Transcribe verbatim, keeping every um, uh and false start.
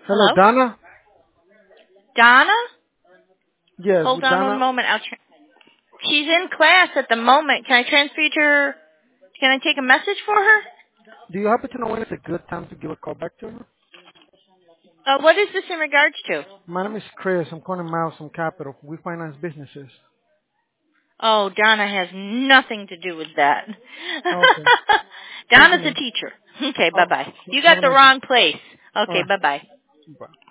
Hello, Hello? Donna? Donna? Yes, Hold with on one Donna. moment. I'll tra- She's in class at the moment. Can I transfer you to her? Can I take a message for her? Do you happen to know when it's a good time to give a call back to her? Uh, what is this in regards to? My name is Chris. I'm calling Miles from Capital. We finance businesses. Oh, Donna has nothing to do with that. Okay. Thank you, Donna's a ma'am. teacher. Okay, Oh, bye-bye. You have got a the nice day. wrong place. All Okay, right. bye-bye. Bye.